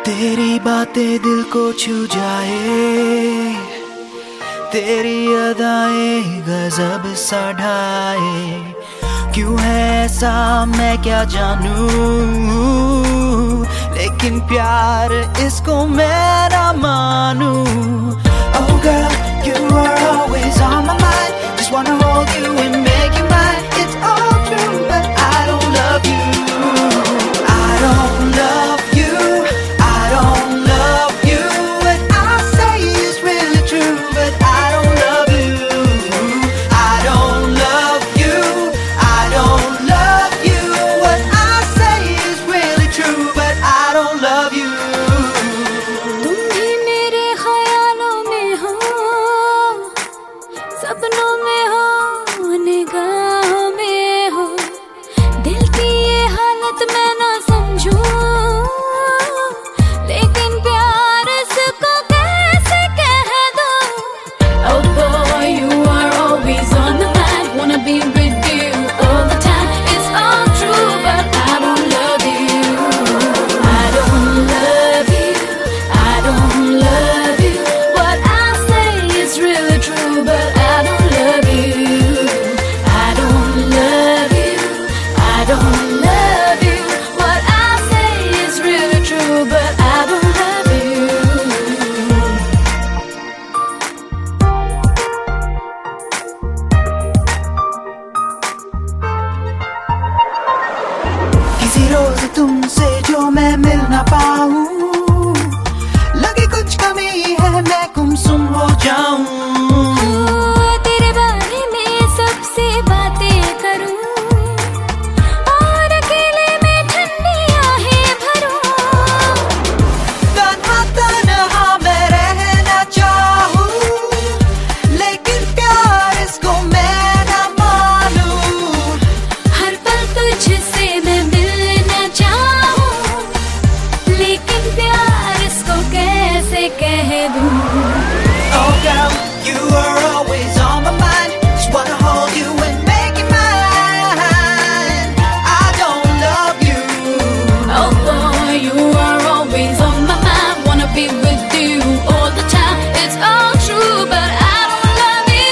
तेरी बातें दिल को छू जाए, तेरी अदाएं गजब सा ढाए। क्यों है ऐसा मैं क्या जानूं, लेकिन प्यार इसको मैं ना मानूं। Oh girl, you are always on my mind. Just wanna hold you and make you mine. It's all true, but I don't love you. I don't love you. I don't love you. What I say is really true, but I don't love you. I don't love you. I don't love you. What I say is really true, but I don't love you. तुम भी मेरे ख्यालों में हो, सपनों में हो, निगाहों में हो। दिल की ये हालत मैं ना समझूं, लेकिन प्यार इसको कैसे कह दूं। Oh boy, you are always on the mind. Wanna be with you all the time. It's all true, but I don't love you. I don't love you. I don't love you. What I say is really true, but I don't love you. I don't love you. I don't love you. What I say is really true, but I don't love you. किसी रोज तुमसे जो मैं मिल ना पाऊं, लगे कुछ कमी है मैं गुमसुम हो जाऊं। तेरे बारे में सबसे बातें करूं, और अकेले में ठंडी आहें भरूं। तन्हा तन्हा मैं रहना चाहूं, लेकिन प्यार इसको मैं ना मानूं। हर पल तुझसे मैं मिलना चाहूं, लेकिन प्यार इसको कैसे कह दूं। Oh girl, you are always on my mind. Just wanna hold you and make you mine. I don't love you. Oh boy, you are always on my mind. Wanna be with you all the time. It's all true, but I don't love you.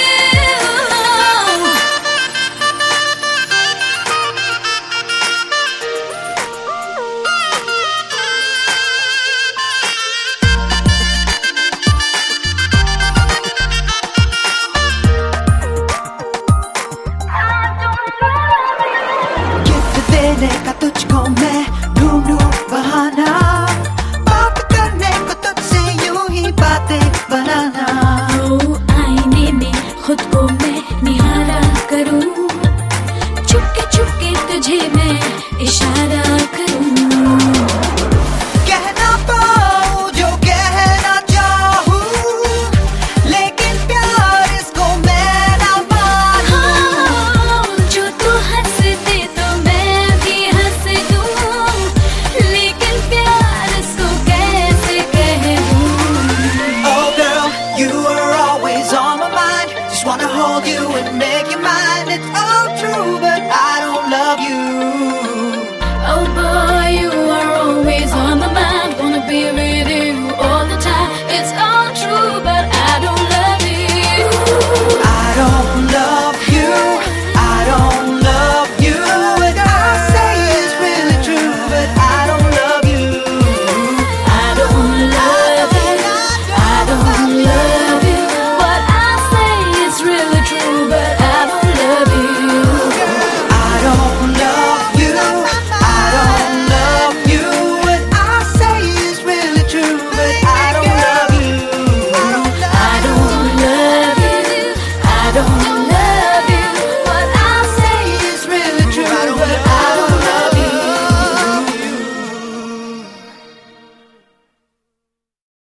Gift देने का तुझको मैं